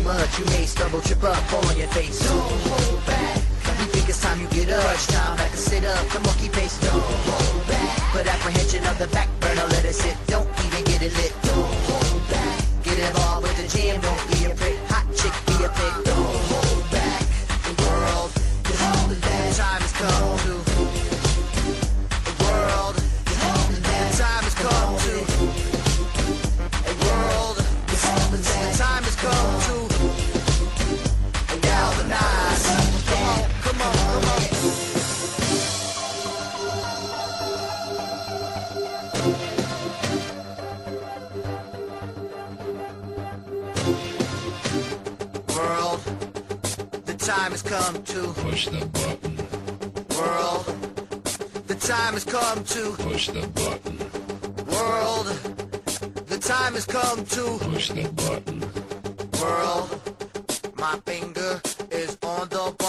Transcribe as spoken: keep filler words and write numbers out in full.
much, you may stumble, trip up, fall on your face. Don't hold back. You think it's time you get up. Crunch time, back to sit up, the monkey pace. Don't hold back. Put apprehension on the back burner, let it sit. Don't even get it lit. Don't hold back. Get involved with the jam, don't be a prick. Hot chick, be a pig. Don't hold back. The world is holding back. The time has come to. The world is holding back. The time has come to. The world is holding back. The time has come to. Galvanize. Come on, come on, come on. World, the time has come to push the button. World, the time has come to Push the button. World, the time has come to Push the button. World, my finger is on the